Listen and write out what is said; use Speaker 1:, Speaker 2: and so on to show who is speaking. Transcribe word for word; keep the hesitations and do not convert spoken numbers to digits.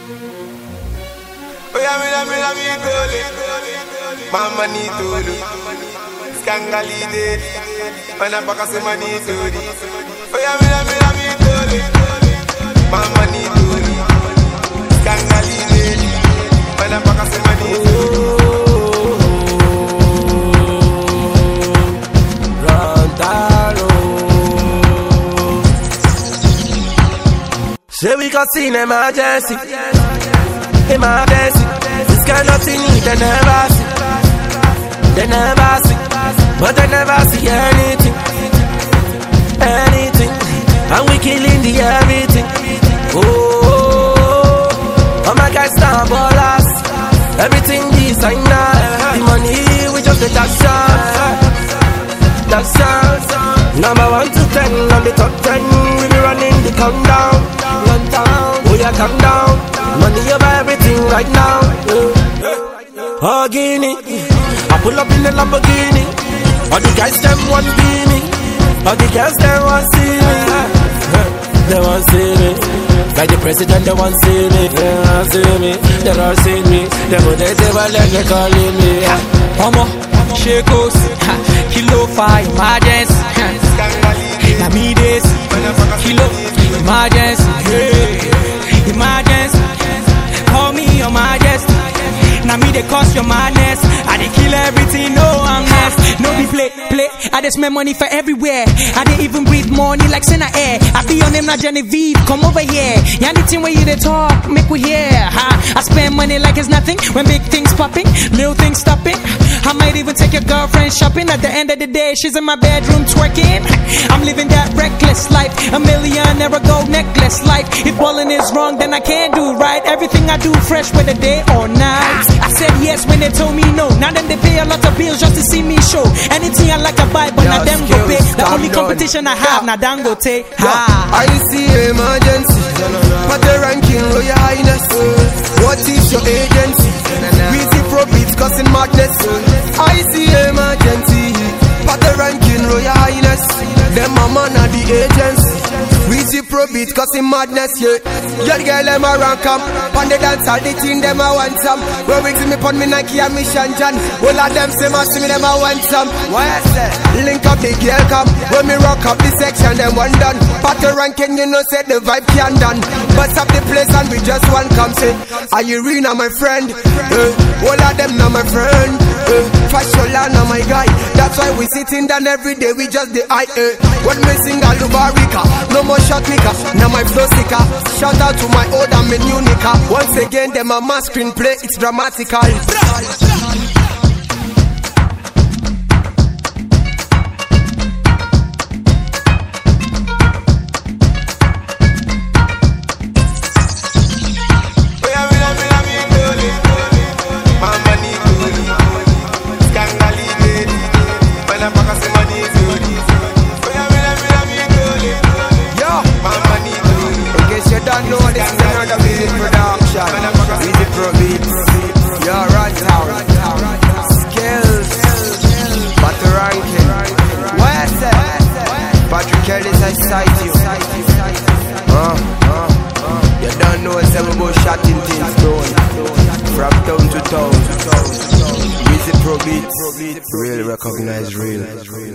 Speaker 1: Oya mira mira mi gole, mama ni todo, skangali de, mana paka se mani todo. Oya mira mira mi gole, mama ni todo, skangali de, mana paka se mani todo.
Speaker 2: Say we got seen emergency, emergency. This kind of thing they never see, they never see, but they never see anything, anything. And we killing the everything. Oh, all my guys now ballers, everything designer. The money we just get that shot, that shot. Number one to ten on the top ten, we be running the countdown. Run down, oh yeah, calm down. Money over everything right now. Yeah. Oh, Guinea, I pull up in the Lamborghini. All the guys them want be me. All the girls them want see me. They want see me. Like the president, they want see me. They want see me. They don't see me. They go they say well, they calling me.
Speaker 3: Homo, shakos, kilo five, emergency. Na me this, kilo, emergency, yeah, emergency. Call me your majesty. Now me they cause your madness. I they kill everything, no I'm next. No be play, play. I just spend money for everywhere. I they even breathe money like Sena Air. I be on them now Genevieve, come over here. Yeah, anything where you they talk, make we hear. Huh? I spend money like it's nothing. When big things popping, little things stopping. I might even take your girlfriend shopping. At the end of the day, she's in my bedroom twerking. I'm living that reckless life, a millionaire gold necklace life. If balling is wrong, then I can't do right. Everything I do fresh whether day or night. I said yes when they told me no. Now them they pay a lot of bills just to see me show. Anything I like I buy, but now them go pay. The only competition I have now Dangote.
Speaker 1: I see emergency, but the ranking Royal Highness. What is your agency? Weezy Pro Beats causing madness. I see emergency, but the ranking Royal Highness. Them a man of the agency. Weezy Pro Beats causing madness, yeah. Your girl them a rank up, on the dance all the team them a want some. When we see me pon me Nike and me Shanjan, all of them say must see me them a want some. Why I say? Link up the girl come, when me rock up the section them one done. But the ranking you know say the vibe can done. Bust up the place and we just one come say, are you real now my friend? Uh, all of them now my friend. Uh, Fashola now my guy. That's why we sitting down every day we just the eye. Uh, when me sing Alubarika, no more shot maker, now my flow sticker. Shout out to my old and my new nika. Once again, them a mass screenplay, it's dramatical. Don't know this is another Weezy production. Weezy Pro Beats, you're right town. Skills, but the ranking. What I said? Patrick Ellis, I cite you. Uh, uh, uh. You don't know it's ever go shotting things down. From town to town. Weezy Pro Beats, real recognize real.